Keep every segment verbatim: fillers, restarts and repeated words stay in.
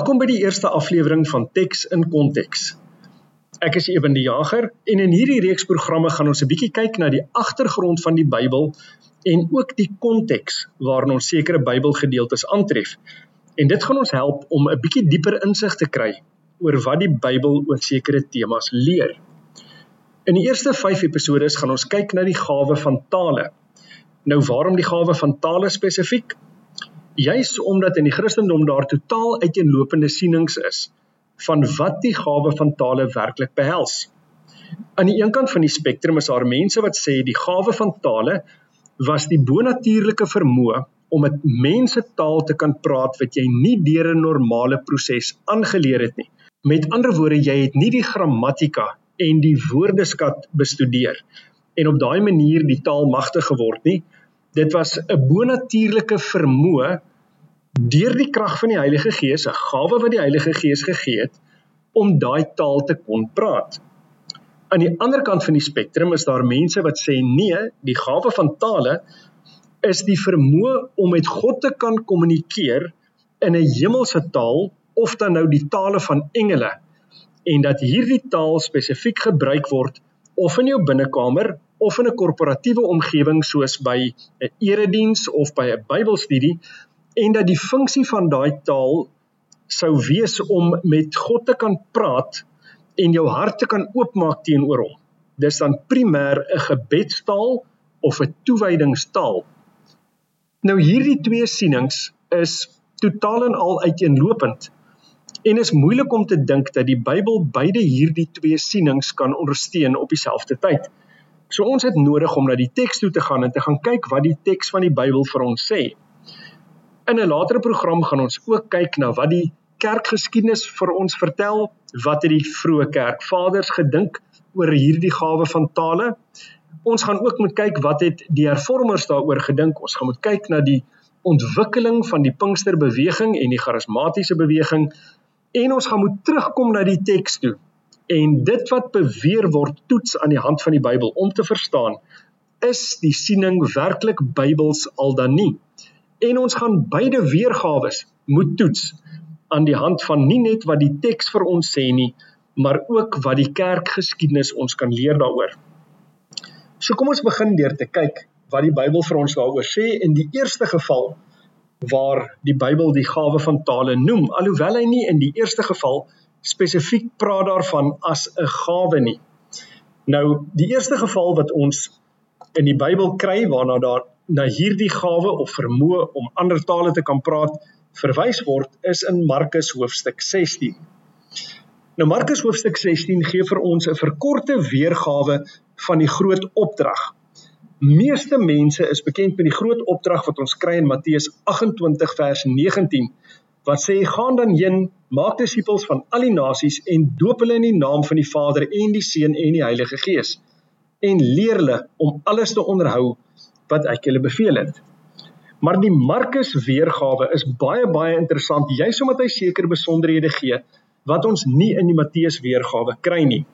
Welkom by die eerste aflewering van Teks in Konteks. Ek is Eben die Jager en in hierdie reeks programme gaan ons 'n bietjie kyk na die agtergrond van die Bybel en ook die konteks waarin ons sekere Bybelgedeeltes aantref. En dit gaan ons help om 'n bietjie dieper insig te kry oor wat die Bybel oor sekere temas leer. In die eerste vyf episodes gaan ons kyk na die gawe van tale. Nou waarom die gawe van tale spesifiek? Juis omdat in die Christendom daar totaal uiteenlopende sienings is van wat die gawe van tale werklik behels. Aan die een kant van die spektrum is daar mense wat sê die gawe van tale was die bonatuurlike vermoë om met mense taal te kan praat wat jy nie deur 'n normale proses aangeleer het nie. Met ander woorde, jy het nie die grammatika en die woordeskat bestudeer en op daai manier die taal magtig geword nie. Dit was 'n bonatuurlike vermoë deur die krag van die Heilige Gees, 'n gawe wat die Heilige Gees gegee het, om daai taal te kon praat. Aan die ander kant van die spektrum is daar mense wat sê nee, die gawe van tale is die vermoë om met God te kan kommunikeer in 'n hemelse taal, of dan nou die tale van engele, en dat hierdie taal spesifiek gebruik word, of in jou binnekamer, of in 'n korporatiewe omgewing soos by 'n erediens of by 'n Bybelstudie, en dat die funksie van daai taal sou wees om met God te kan praat en jou hart te kan oopmaak teenoor hom. Dis dan primêr 'n gebedstaal of 'n toewydingstaal. Nou hierdie twee sienings is totaal en al uiteenlopend en is moeilik om te dink dat die Bybel beide hierdie twee sienings kan ondersteun op dieselfde tyd. So ons het nodig om na die teks toe te gaan en te gaan kyk wat die teks van die Bybel vir ons sê. In 'n latere program gaan ons ook kyk na wat die kerkgeskiedenis vir ons vertel, wat het die vroeë kerkvaders gedink oor hierdie gawe van tale. Ons gaan ook moet kyk wat het die hervormers daaroor gedink. Ons gaan moet kyk na die ontwikkeling van die Pinksterbeweging en die charismatiese beweging, en ons gaan moet terugkom na die teks toe en dit wat beweer word toets aan die hand van die Bybel om te verstaan, is die siening werklik Bybels al dan nie. En ons gaan beide weergawes moet toets aan die hand van nie net wat die teks vir ons sê nie, maar ook wat die kerkgeskiedenis ons kan leer daaroor. So kom ons begin deur te kyk wat die Bybel vir ons daaroor sê in die eerste geval waar die Bybel die gawe van tale noem, alhoewel hy nie in die eerste geval spesifiek praat daarvan as 'n gawe nie. Nou, die eerste geval wat ons in die Bybel kry, waarna daar na hierdie gawe of vermoë om ander tale te kan praat, verwys word, is in Markus hoofstuk sestien. Nou Markus hoofstuk sestien gee vir ons 'n verkorte weergawe van die groot opdrag. Meeste mense is bekend met die groot opdrag wat ons kry in Matteus agt-en-twintig vers negentien, wat sê, gaan dan heen, maak disippels van al die nasies en doop hulle in die naam van die Vader en die Seun en die Heilige Gees, en leer hulle om alles te onderhou wat ek julle beveel het. Maar die Markus weergawe is baie baie interessant, juis omdat hy sekere besonderhede gee, wat ons nie in die Matteus weergawe kry nie.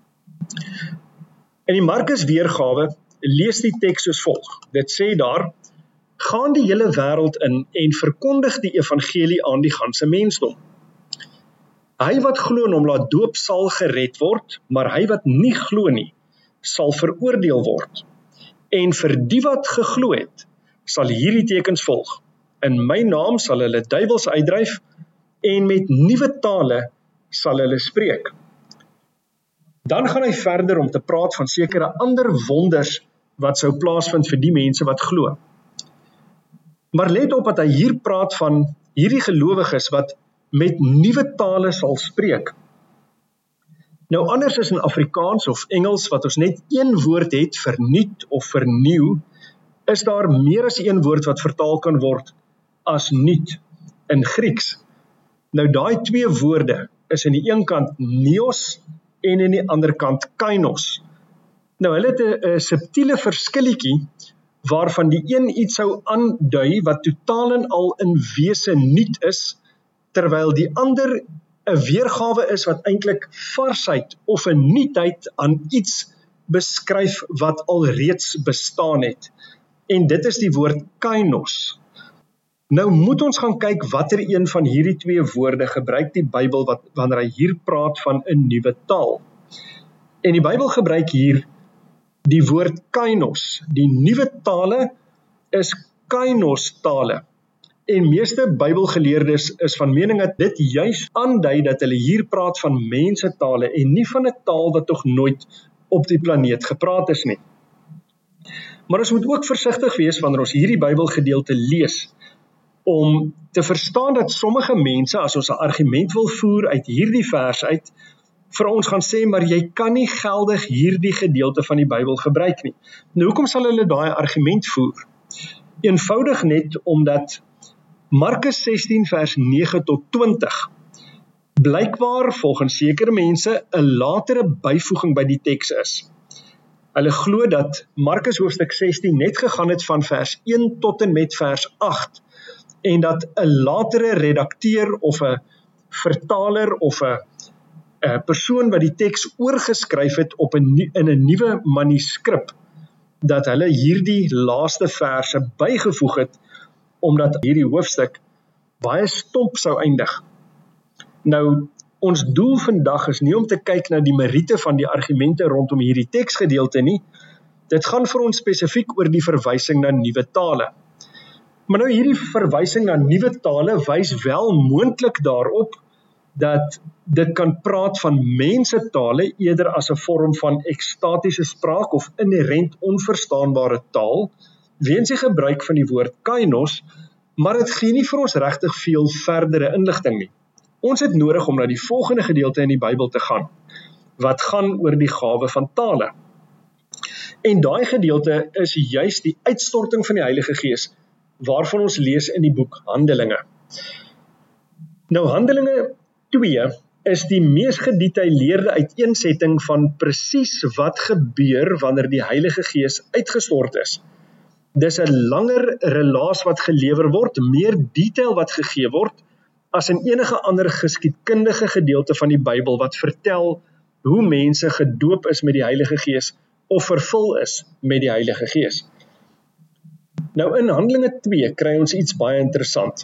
In die Markus weergawe lees die teks soos volg. Dit sê daar, gaan die hele wêreld in en verkondig die evangelie aan die ganse mensdom. Hy wat glo en hom laat doop sal gered word, maar hy wat nie glo nie, sal veroordeel word. En vir die wat geglo het, sal hierdie tekens volg. In my naam sal hulle duiwels uitdryf en met nuwe tale sal hulle spreek. Dan gaan hy verder om te praat van sekere ander wonders wat sou plaasvind vir die mense wat glo. Maar let op dat hy hier praat van hierdie gelowiges wat met nuwe tale sal spreek. Nou anders is in Afrikaans of Engels wat ons net een woord het vir nuut of vernieuw, is daar meer as een woord wat vertaal kan word as nuut in Grieks. Nou daai twee woorde is in die een kant neos en in die ander kant kainos. Nou hulle het 'n, 'n subtiele verskilletjie waarvan die een iets sou aandui wat totaal en al in wese nuut is, terwyl die ander 'n weergawe is wat eintlik varsheid of 'n nuutheid aan iets beskryf wat al reeds bestaan het. En dit is die woord kainos. Nou moet ons gaan kyk watter een van hierdie twee woorde gebruik die Bybel wat, wanneer hy hier praat van 'n nuwe taal. En die Bybel gebruik hier die woord kainos. Die nuwe tale is kainos tale. En meeste Bybelgeleerdes is van mening dat dit juis aandui dat hulle hier praat van mensentale en nie van 'n taal wat tog nooit op die planeet gepraat is nie. Maar ons moet ook versigtig wees wanneer ons hierdie Bybelgedeelte lees, om te verstaan dat sommige mense, as ons 'n argument wil voer uit hierdie vers uit, vir ons gaan sê, maar jy kan nie geldig hierdie gedeelte van die Bybel gebruik nie. Nou, hoekom sal hulle daai argument voer? Eenvoudig net omdat Markus sestien vers nege tot twintig blykbaar volgens sekere mense 'n latere byvoeging by die teks is. Hulle glo dat Markus hoofstuk sestien net gegaan het van vers een tot en met vers agt en dat 'n latere redakteur of 'n vertaler of 'n 'n persoon wat die teks oorgeskryf het op 'n in 'n nuwe manuskrip, dat hulle hierdie laaste verse bygevoeg het omdat hierdie hoofstuk baie stomp sou eindig. Nou, ons doel vandag is nie om te kyk na die meriete van die argumente rondom hierdie teksgedeelte nie. Dit gaan vir ons spesifiek oor die verwysing na nuwe tale. Maar nou hierdie verwysing na nuwe tale wys wel moontlik daarop dat dit kan praat van mensentale eerder as 'n vorm van ekstatiese spraak of inherent onverstaanbare taal, weens die gebruik van die woord kainos, maar dit gee nie vir ons regtig veel verdere inligting nie. Ons het nodig om na die volgende gedeelte in die Bybel te gaan, wat gaan oor die gawe van tale. En daai gedeelte is juis die uitstorting van die Heilige Gees, waarvan ons lees in die boek Handelinge. Nou, Handelinge twee is die mees gedetailleerde uiteensetting van presies wat gebeur wanneer die Heilige Gees uitgestort is. Dis 'n langer relaas wat gelewer word, meer detail wat gegee word, as in enige ander geskiedkundige gedeelte van die Bybel wat vertel hoe mense gedoop is met die Heilige Gees of vervul is met die Heilige Gees. Nou in Handelinge twee kry ons iets baie interessant.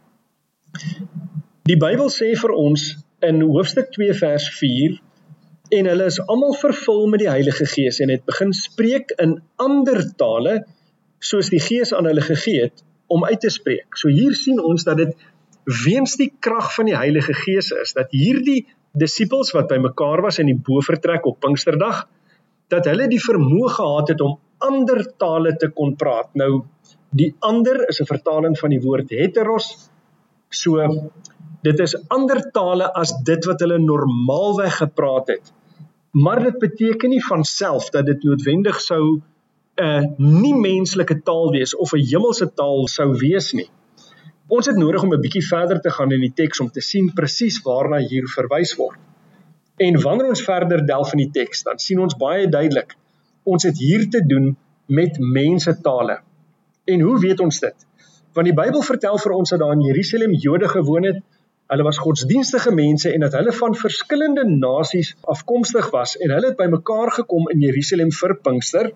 Die Bybel sê vir ons in hoofstuk twee vers vier, en hulle is almal vervul met die Heilige Gees en het begin spreek in ander tale, soos die Gees aan hulle gegee het, om uit te spreek. So hier sien ons dat dit weens die krag van die Heilige Gees is, dat hierdie disippels wat by mekaar was in die bovertrek op Pinksterdag, dat hulle die vermoë gehad het om ander tale te kon praat. Nou, die ander is 'n vertaling van die woord heteros, so dit is ander tale as dit wat hulle normaalweg gepraat het. Maar dit beteken nie van self dat dit noodwendig sou 'n nie-menslike taal wees of 'n hemelse taal sou wees nie. Ons het nodig om 'n bietjie verder te gaan in die teks om te sien presies waarna hier verwys word. En wanneer ons verder delf in die teks, dan sien ons baie duidelik, ons het hier te doen met mensentale. En hoe weet ons dit? Want die Bybel vertel vir ons dat daar in Jerusalem Jode gewoon het, hulle was godsdienstige mense en dat hulle van verskillende nasies afkomstig was en hulle het by mekaar gekom in Jerusalem vir Pinkster.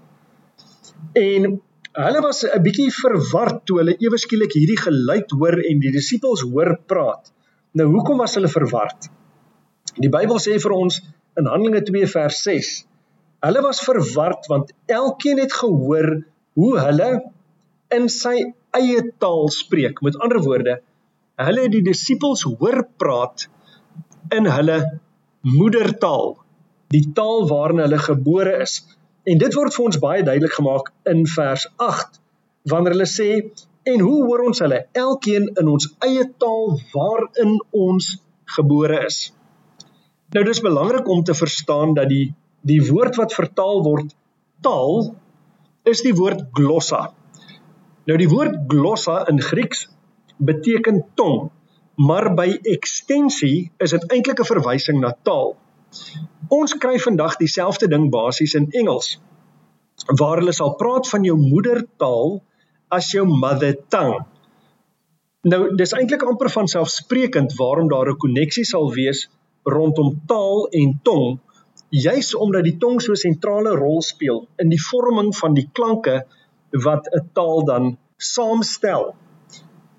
En hulle was 'n bietjie verward toe hulle ewe skielik hierdie geluid hoor en die disippels hoor praat. Nou, hoekom was hulle verward? Die Bybel sê vir ons in Handelinge twee vers ses, hulle was verward want elkeen het gehoor hoe hulle in sy eie taal spreek. Met ander woorde, hulle het die disippels hoor praat in hulle moedertaal, die taal waarin hulle gebore is. En dit word vir ons baie duidelik gemaak in vers agt, wanneer hulle sê, en hoe hoor ons hulle? Elkeen in ons eie taal waarin ons gebore is. Nou, dis belangrik om te verstaan dat die, die woord wat vertaal word, taal, is die woord glossa. Nou, die woord glossa in Grieks beteken tong, maar by ekstensie is dit eintlik 'n verwysing na taal. Ons kry vandag dieselfde ding basies in Engels, waar hulle sal praat van jou moedertaal as jou mother tongue. Nou, dis eintlik amper vanselfsprekend waarom daar 'n koneksie sal wees rondom taal en tong, juis omdat die tong so 'n sentrale rol speel in die vorming van die klanke wat 'n taal dan saamstel.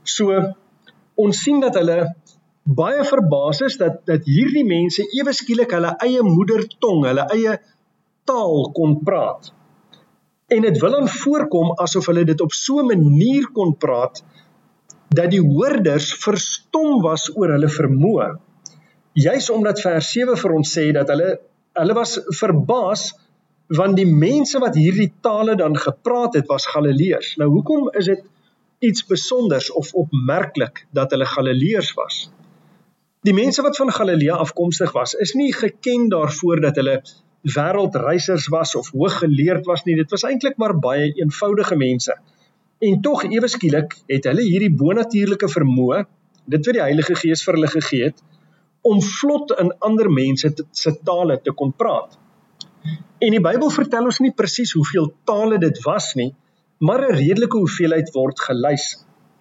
So, ons sien dat hulle baie verbaas is dat, dat hierdie mense ewe skielik hulle eie moedertong, hulle eie taal kon praat. En dit wil dan voorkom asof hulle dit op so 'n manier kon praat, dat die hoorders verstom was oor hulle vermoë. Juis omdat vers sewe vir ons sê dat hulle, hulle was verbaas, want die mense wat hierdie tale dan gepraat het, was Galileërs. Nou hoekom is dit iets besonders of opmerklik dat hulle Galileërs was? Die mense wat van Galilea afkomstig was, is nie geken daarvoor dat hulle wêreldreisers was of hooggeleerd was nie, dit was eintlik maar baie eenvoudige mense. En tog ewe skielik het hulle hierdie bonatuurlike vermoë, dit wat die Heilige Gees vir hulle gegee het, om vlot in ander mense te, se tale te kon praat. En die Bybel vertel ons nie presies hoeveel tale dit was nie, maar 'n redelike hoeveelheid word gelys.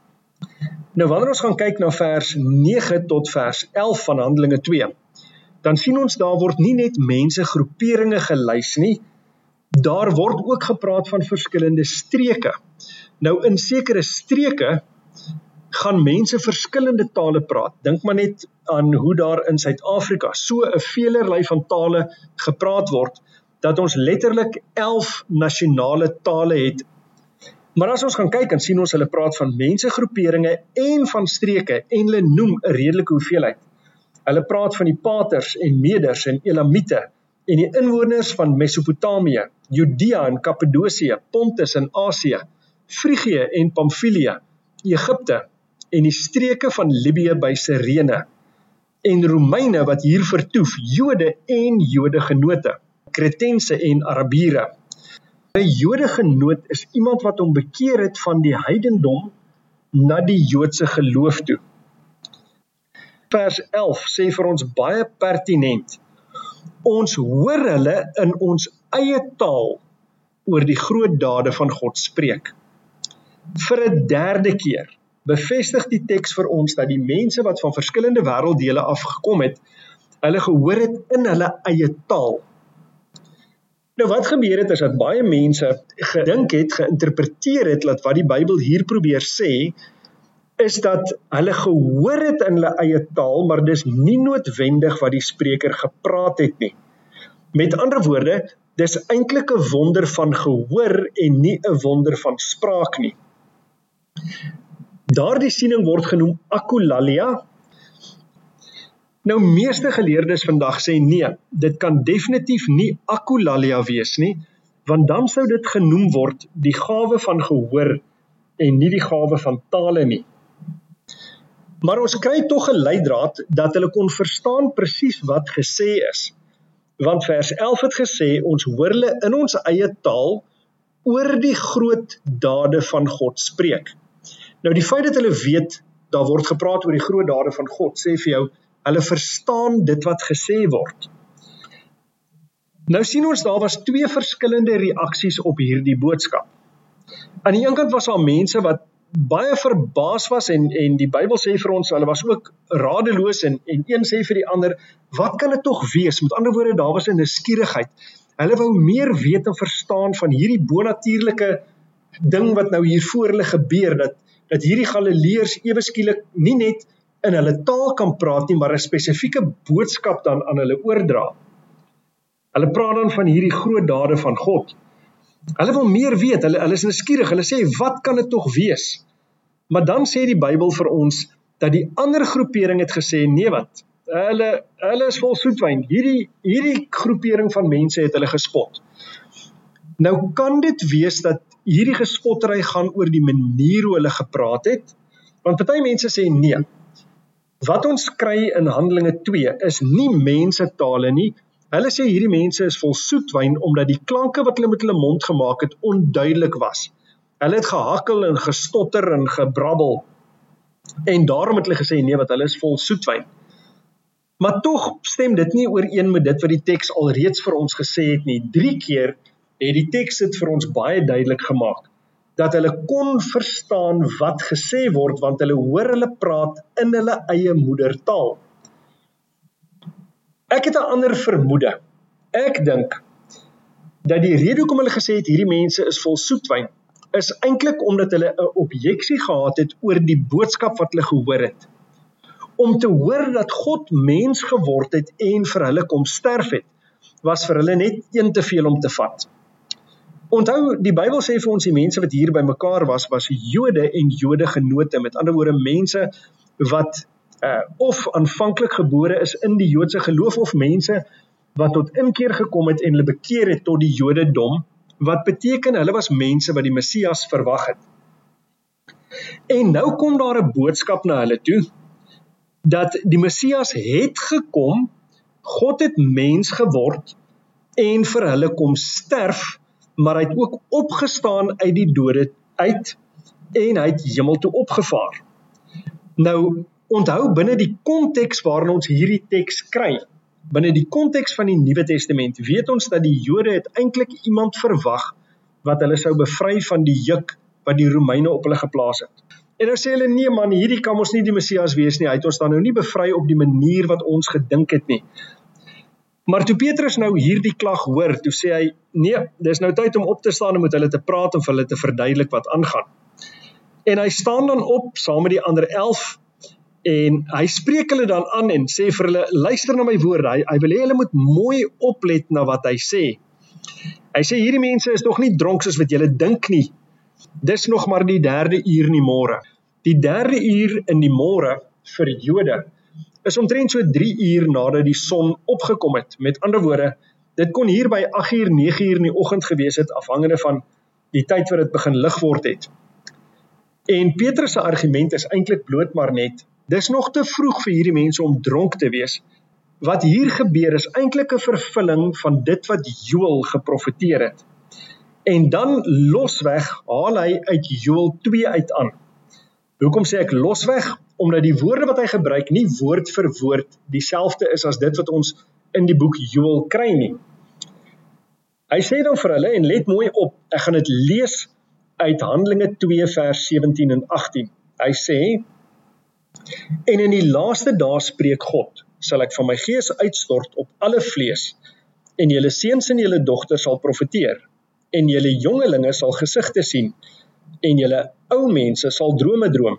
Nou wanneer ons gaan kyk na vers nege tot vers elf van Handelinge twee, dan sien ons daar word nie net mense groeperinge gelys nie, daar word ook gepraat van verskillende streke. Nou in sekere streke gaan mense verskillende tale praat. Dink maar net aan hoe daar in Suid-Afrika so 'n veelerlei van tale gepraat word, dat ons letterlik elf nasionale tale het. Maar as ons gaan kyk, dan sien ons hulle praat van mensegroeperinge en van streke, en hulle noem 'n redelike hoeveelheid. Hulle praat van die Paters en Meders en Elamiete, en die inwoners van Mesopotamië, Judea en Kappadosie, Pontus en Asië, Frigië en Pamfilië, Egipte, en die streke van Libië by Sirene, en Romeine wat hier vertoef, Jode en Jodegenote, Kretense en Arabiere. 'n Jodegenoot is iemand wat hom bekeer het van die heidendom na die Joodse geloof toe. Vers elf sê vir ons baie pertinent, ons hoor hulle in ons eie taal oor die groot dade van God spreek. Vir 'n derde keer bevestig die teks vir ons dat die mense wat van verskillende wêrelddele afgekom het, hulle gehoor het in hulle eie taal. Nou wat gebeur het is dat baie mense gedink het, geïnterpreteer het, dat wat die Bybel hier probeer sê, is dat hulle gehoor het in hulle eie taal, maar dis nie noodwendig wat die spreker gepraat het nie. Met ander woorde, dis eintlik 'n wonder van gehoor en nie 'n wonder van spraak nie. Daardie siening word genoem akulalia. Nou meeste geleerdes vandag sê nee, dit kan definitief nie akulalia wees nie, want dan sou dit genoem word die gawe van gehoor en nie die gawe van tale nie. Maar ons kry tog 'n leidraad dat hulle kon verstaan presies wat gesê is. Want vers elf het gesê, ons hoor hulle in ons eie taal oor die groot dade van God spreek. Nou die feit dat hulle weet, daar word gepraat oor die groot dade van God, sê vir jou, hulle verstaan dit wat gesê word. Nou sien ons, daar was twee verskillende reaksies op hierdie boodskap. Aan die een kant was daar mense wat baie verbaas was, en, en die Bybel sê vir ons, hulle was ook radeloos, en, en een sê vir die ander, wat kan dit tog wees? Met ander woorde, daar was 'n nuuskierigheid. Hulle wou meer weet en verstaan van hierdie bonatuurlike ding wat nou hier voor hulle gebeur, dat, dat hierdie Galileërs ewe skielik nie net in hulle taal kan praat nie, maar 'n spesifieke boodskap dan aan hulle oordra. Hulle praat dan van hierdie groot dade van God. Hulle wil meer weet, hulle, hulle is nuuskierig, hulle sê, wat kan dit tog wees? Maar dan sê die Bybel vir ons, dat die ander groepering het gesê, nee wat, hulle, hulle is vol soetwyn, hierdie, hierdie groepering van mense het hulle gespot. Nou kan dit wees dat hierdie gespottery gaan oor die manier hoe hulle gepraat het, want party mense sê nee. Wat ons kry in Handelinge twee is nie mensetale nie. Hulle sê hierdie mense is vol soetwyn omdat die klanke wat hulle met hulle mond gemaak het onduidelik was. Hulle het gehakkel en gestotter en gebrabbel. En daarom het hulle gesê nee, wat hulle is vol soetwyn. Maar tog stem dit nie ooreen met dit wat die teks alreeds vir ons gesê het nie. Drie keer het die teks dit vir ons baie duidelik gemaak, dat hulle kon verstaan wat gesê word, want hulle hoor hulle praat in hulle eie moedertaal. Ek het 'n ander vermoede. Ek dink dat die rede hoekom hulle gesê het hierdie mense is vol soetwyn, is eintlik omdat hulle 'n objeksie gehad het oor die boodskap wat hulle gehoor het. Om te hoor dat God mens geword het en vir hulle kom sterf het, was vir hulle net een te veel om te vat. Onthou, die Bybel sê vir ons die mense wat hier by mekaar was, was Jode en Jode genote, met ander woorde mense wat uh, of aanvanklik gebore is in die Joodse geloof, of mense wat tot inkeer gekom het en hulle bekeer het tot die Jodedom, wat beteken hulle was mense wat die Messias verwag het. En nou kom daar 'n boodskap na hulle toe, dat die Messias het gekom, God het mens geword, en vir hulle kom sterf, maar hy het ook opgestaan uit die dode uit, en hy het hemel toe opgevaar. Nou, onthou binne die konteks waarin ons hierdie teks kry, binne die konteks van die Nuwe Testament, weet ons dat die Jode het eintlik iemand verwag, wat hulle sou bevry van die juk, wat die Romeine op hulle geplaas het. En nou sê hulle, nee man, hierdie kan ons nie die Messias wees nie, hy het ons dan nou nie bevry op die manier wat ons gedink het nie. Maar toe Petrus nou hierdie klag hoor, toe sê hy, nee, dis nou tyd om op te staan en met hulle te praat en vir hulle te verduidelik wat aangaan. En hy staan dan op, saam met die ander elf, en hy spreek hulle dan aan en sê vir hulle, luister na my woorde, hy, hy wil hê hulle moet mooi oplet na wat hy sê. Hy sê, hierdie mense is nog nie dronk soos wat julle dink nie, dis nog maar die derde uur in die môre. Die derde uur in die môre vir Jode is omtrent so drie uur nadat die son opgekom het. Met ander woorde, dit kon hier by agt uur, nege uur in die oggend gewees het, afhangende van die tyd wat dit begin lig word het. En Petrus se argument is eintlik bloot maar net, dis nog te vroeg vir hierdie mense om dronk te wees. Wat hier gebeur is eintlik 'n vervulling van dit wat Joël geprofeteer het. En dan losweg haal hy uit Joël twee uit aan. Hoekom sê ek losweg? Omdat die woorde wat hy gebruik nie woord vir woord dieselfde is as dit wat ons in die boek Joël kry nie. Hy sê dan vir hulle, en let mooi op, ek gaan dit lees uit Handelinge twee vers sewentien en agttien. Hy sê, en in die laaste dae spreek God, sal ek van my gees uitstort op alle vlees, en julle seuns en julle dogters sal profeteer, en julle jongelinge sal gesigte sien, en julle ou mense sal drome droom.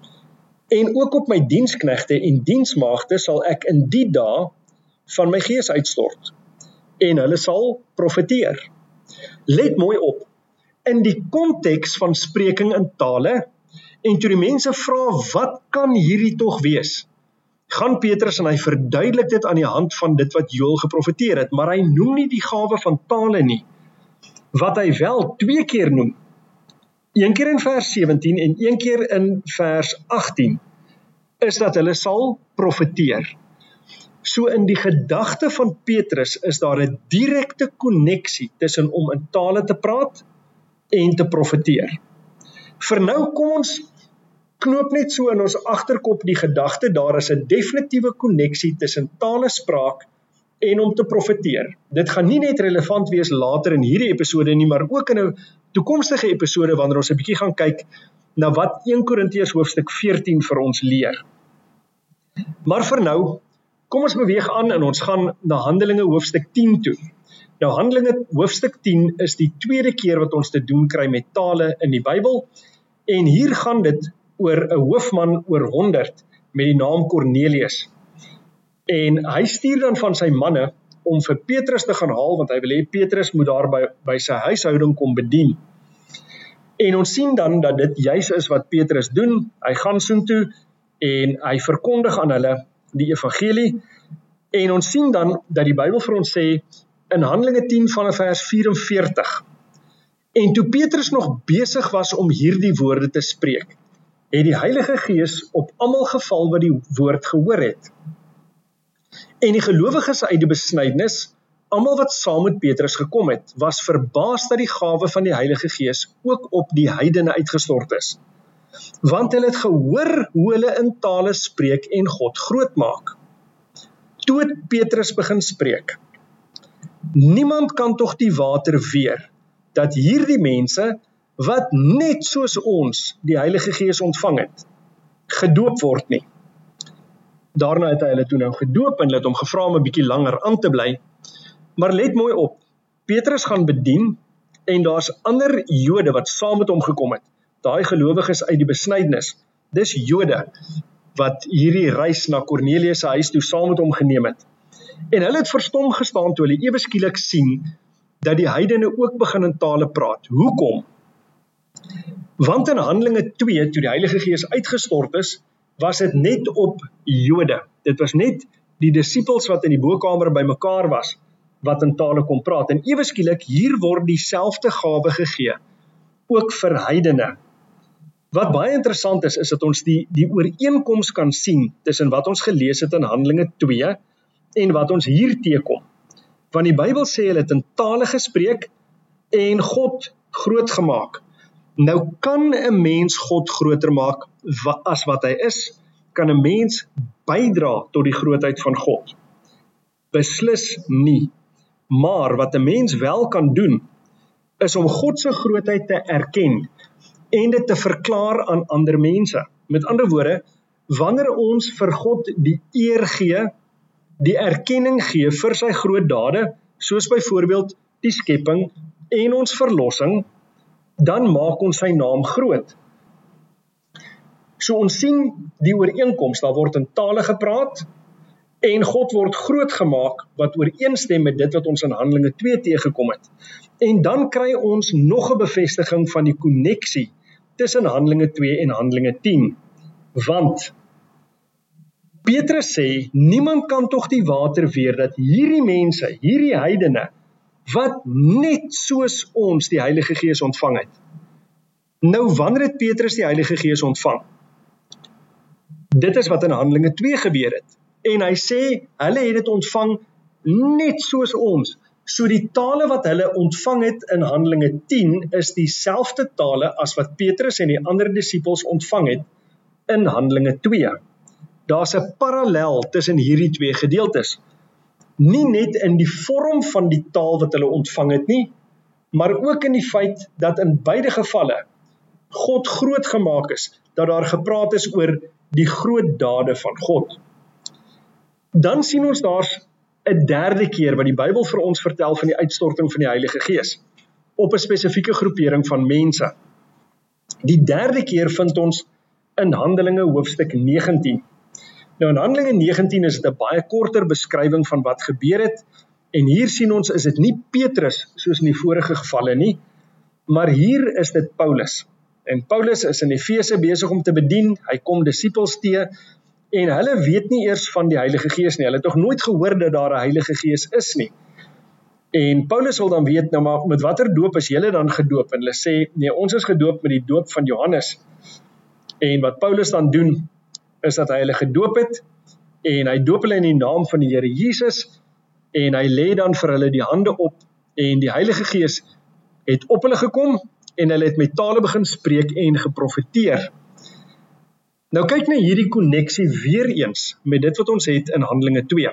En ook op my diensknegte en diensmaagde sal ek in die dae van my gees uitstort, en hulle sal profeteer. Let mooi op, in die konteks van spreking in tale, en toe die mense vra, wat kan hierdie tog wees? Gaan Petrus en hy verduidelik dit aan die hand van dit wat Joël geprofeteer het, maar hy noem nie die gawe van tale nie. Wat hy wel twee keer noem, een keer in vers sewentien en een keer in vers agttien, is dat hulle sal profeteer. So in die gedagte van Petrus is daar 'n direkte konneksie tussen om in tale te praat en te profeteer. Vir nou kom ons knoop net so in ons agterkop die gedagte, daar is 'n definitiewe konneksie tussen talespraak en om te profeteer. Dit gaan nie net relevant wees later in hierdie episode nie, maar ook in 'n toekomstige episode wanneer ons 'n bietjie gaan kyk na wat eerste Korintiërs hoofstuk veertien vir ons leer. Maar vir nou, kom ons beweeg aan en ons gaan na Handelinge hoofstuk tien toe. Nou Handelinge hoofstuk tien is die tweede keer wat ons te doen kry met tale in die Bybel, en hier gaan dit oor 'n hoofman oor honderd met die naam Cornelius. En hy stuur dan van sy manne om vir Petrus te gaan haal, want hy wil hê Petrus moet daar by, by sy huishouding kom bedien. En ons sien dan dat dit juis is wat Petrus doen. Hy gaan soontoe en hy verkondig aan hulle die evangelie. En ons sien dan dat die Bybel vir ons sê in Handelinge tien vanaf vers vyf-en-veertig. En toe Petrus nog besig was om hierdie woorde te spreek, het die Heilige Gees op almal geval wat die woord gehoor het. En die gelowiges uit die besnydenis, almal wat saam met Petrus gekom het, was verbaas dat die gawe van die Heilige Gees ook op die heidene uitgestort is. Want hulle het gehoor hoe hulle in tale spreek en God groot maak. Toe het Petrus begin spreek. Niemand kan tog die water weer, dat hierdie mense, wat net soos ons die Heilige Gees ontvang het, gedoop word nie. Daarna het hy hulle toe nou gedoop en hulle het hom gevra om 'n bietjie langer aan te bly. Maar let mooi op, Petrus gaan bedien en daar's ander Jode wat saam met hom gekom het. Daai gelowiges uit die besnydenis. Dis Jode wat hierdie reis na Kornelius se huis toe saam met hom geneem het. En hulle het verstom gestaan toe hulle ewe skielik sien dat die heidene ook begin in tale praat. Hoekom? Want in Handelinge twee, toe die Heilige Gees uitgestort is, was dit net op Jode. Dit was net die disippels wat in die bokkamer bymekaar was, wat in tale kon praat. En ewe skielik, hier word dieselfde gawe gegee, ook vir heidene. Wat baie interessant is, is dat ons die, die ooreenkoms kan sien tussen wat ons gelees het in Handelinge twee en wat ons hier teekom. Want die Bybel sê hulle het in tale gespreek en God groot gemaak. Nou kan 'n mens God groter maak as wat hy is, kan 'n mens bydra tot die grootheid van God? Beslis nie. Maar wat 'n mens wel kan doen, is om God se grootheid te erken en dit te verklaar aan ander mense. Met ander woorde, wanneer ons vir God die eer gee, die erkenning gee vir sy groot dade, soos byvoorbeeld die skepping en ons verlossing, dan maak ons sy naam groot. So ons sien die ooreenkoms, daar word in tale gepraat, en God word groot gemaak, wat ooreenstem met dit wat ons in Handelinge twee teëgekom het. En dan kry ons nog 'n bevestiging van die koneksie tussen Handelinge twee en Handelinge tien. Want Petrus sê, niemand kan tog die water weer dat hierdie mense, hierdie heidene, wat net soos ons die Heilige Gees ontvang het. Nou, wanneer het Petrus die Heilige Gees ontvang? Dit is wat in Handelinge twee gebeur het. En hy sê, hulle het dit ontvang net soos ons. So die tale wat hulle ontvang het in Handelinge tien is dieselfde tale as wat Petrus en die ander disippels ontvang het in Handelinge twee. Daar's 'n parallel tussen hierdie twee gedeeltes. Nie net in die vorm van die taal wat hulle ontvang het nie, maar ook in die feit dat in beide gevalle God groot gemaak is, dat daar gepraat is oor die groot dade van God. Dan sien ons daar's 'n derde keer wat die Bybel vir ons vertel van die uitstorting van die Heilige Gees op 'n spesifieke groepering van mense. Die derde keer vind ons in Handelinge hoofstuk negentien. Nou in Handelinge negentien is dit 'n baie korter beskrywing van wat gebeur het, en hier sien ons is dit nie Petrus soos in die vorige gevalle nie, maar hier is dit Paulus. En Paulus is in Efese besig om te bedien, hy kom disippels te, en hulle weet nie eers van die Heilige Gees nie, hulle het nog nooit gehoor dat daar 'n Heilige Gees is nie. En Paulus wil dan weet, nou maar met watter doop is julle dan gedoop? En hulle sê, nee, ons is gedoop met die doop van Johannes. En wat Paulus dan doen, is dat hy hulle gedoop het, en hy doop hulle in die naam van die Here Jesus, en hy lê dan vir hulle die hande op, en die Heilige Gees het op hulle gekom, en hulle het met tale begin spreek en geprofeteer. Nou kyk na hierdie koneksie weer eens met dit wat ons het in Handelinge twee.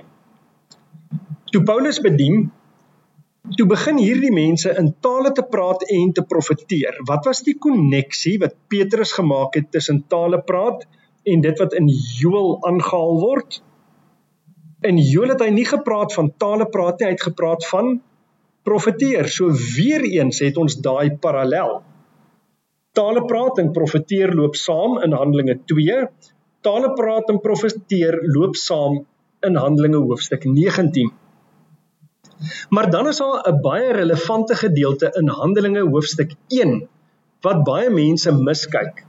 Toe Paulus bedien, toe begin hierdie mense in tale te praat en te profeteer. Wat was die koneksie wat Petrus gemaak het tussen tale praat en dit wat in Joël aangehaal word? In Joël het hy nie gepraat van tale praat nie, hy het gepraat van profeteer. So weer eens het ons daai parallel. Tale praat en profeteer loop saam in Handelinge twee, tale praat en profeteer loop saam in Handelinge hoofstuk negentien. Maar dan is daar 'n baie relevante gedeelte in Handelinge hoofstuk een, wat baie mense miskyk.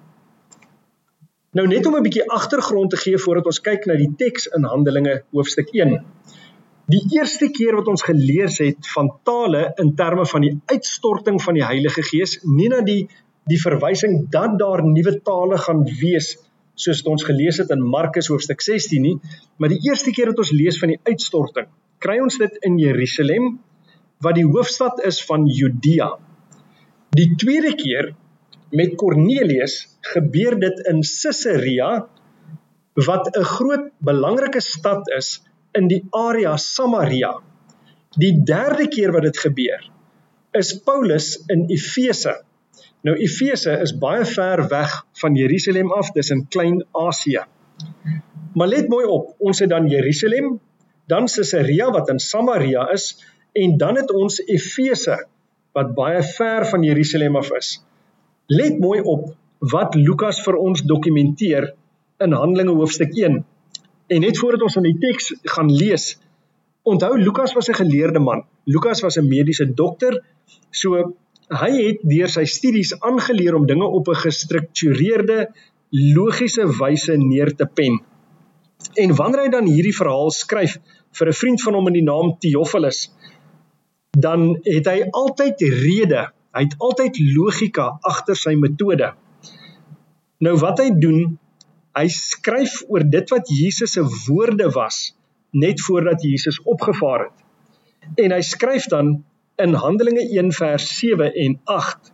Nou net om 'n bietjie agtergrond te gee voordat ons kyk na die teks in Handelinge hoofstuk een. Die eerste keer wat ons gelees het van tale in terme van die uitstorting van die Heilige Gees, nie na die die verwysing dat daar nuwe tale gaan wees, soos ons gelees het in Markus hoofstuk sestien nie, maar die eerste keer dat ons lees van die uitstorting, kry ons dit in Jerusalem, wat die hoofstad is van Judea. Die tweede keer, met Kornelius, gebeur dit in Caesarea, wat 'n groot belangrike stad is in die area Samaria. Die derde keer wat dit gebeur, is Paulus in Efese. Nou Efese is baie ver weg van Jerusalem af, dis in Klein-Asië. Maar let mooi op, ons het dan Jerusalem, dan Caesarea wat in Samaria is, en dan het ons Efese, wat baie ver van Jerusalem af is. Let mooi op wat Lukas vir ons dokumenteer in Handelinge hoofstuk een. En net voordat ons in die teks gaan lees, onthou Lukas was 'n geleerde man. Lukas was 'n mediese dokter, so hy het deur sy studies aangeleer om dinge op 'n gestruktureerde, logiese wyse neer te pen. En wanneer hy dan hierdie verhaal skryf vir 'n vriend van hom in die naam Theophilus, dan het hy altyd rede, hy het altyd logika agter sy metode. Nou wat hy doen, hy skryf oor dit wat Jesus se woorde was, net voordat Jesus opgevaar het. En hy skryf dan in Handelinge een vers sewe en agt.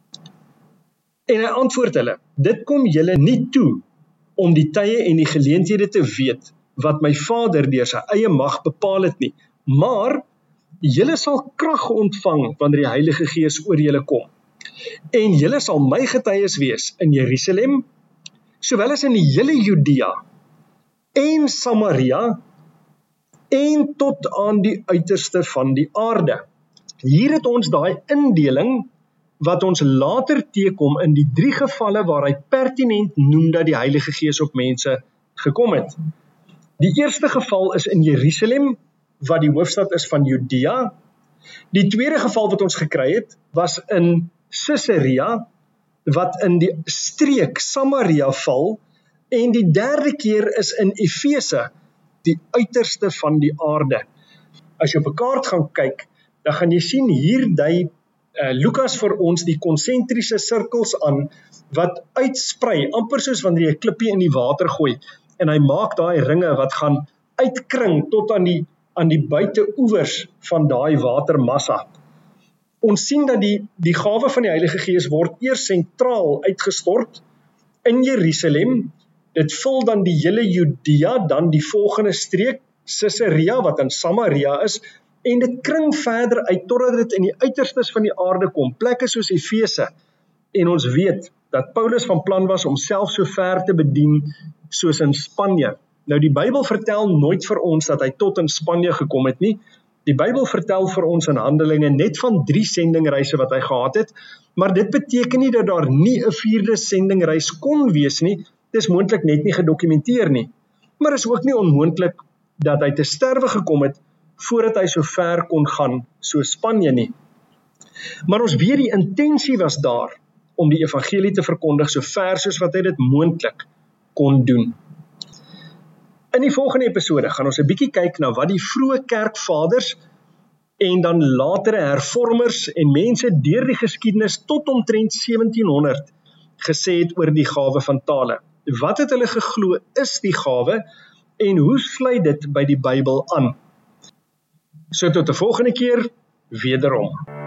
En hy antwoord hulle, dit kom julle nie toe om die tye en die geleenthede te weet wat my Vader deur sy eie mag bepaal het nie, maar julle sal krag ontvang wanneer die Heilige Gees oor julle kom. En julle sal my getuies wees in Jerusalem, sowel as in die hele Judea en Samaria en tot aan die uiterste van die aarde. Hier het ons daai indeling wat ons later teekom in die drie gevalle waar hy pertinent noem dat die Heilige Gees op mense gekom het. Die eerste geval is in Jerusalem, wat die hoofstad is van Judea. Die tweede geval wat ons gekry het, was in Caesarea, wat in die streek Samaria val, en die derde keer is in Efese, die uiterste van die aarde. As jy op 'n kaart gaan kyk, dan gaan jy sien hier dui uh, Lukas vir ons die konsentriese sirkels aan, wat uitsprei, amper soos wanneer jy 'n klippie in die water gooi, en hy maak daai ringe wat gaan uitkring tot aan die, aan die buiteoewers van daai watermassa. Ons sien dat die, die gawe van die Heilige Gees word eers sentraal uitgestort in Jerusalem. Dit vul dan die hele Judea, dan die volgende streek, Caesarea, wat in Samaria is, en dit kring verder uit, totdat dit in die uiterstes van die aarde kom, plekke soos Efese, en ons weet, dat Paulus van plan was om self so ver te bedien, soos in Spanje. Nou die Bybel vertel nooit vir ons dat hy tot in Spanje gekom het nie. Die Bybel vertel vir ons in Handelinge net van drie sendingreise wat hy gehad het, maar dit beteken nie dat daar nie 'n vierde sendingreis kon wees nie. Dis moontlik net nie gedokumenteer nie. Maar is ook nie onmoontlik dat hy te sterwe gekom het voordat hy so ver kon gaan so Spanje nie. Maar ons weet die intensie was daar om die evangelie te verkondig so ver soos wat hy dit moontlik kon doen. In die volgende episode gaan ons 'n bietjie kyk na wat die vroeë kerkvaders en dan latere hervormers en mense deur die geskiedenis tot omtrent sewentien honderd gesê het oor die gawe van tale. Wat het hulle geglo is die gawe en hoe sluit dit by die Bybel aan? So tot 'n volgende keer, wederom.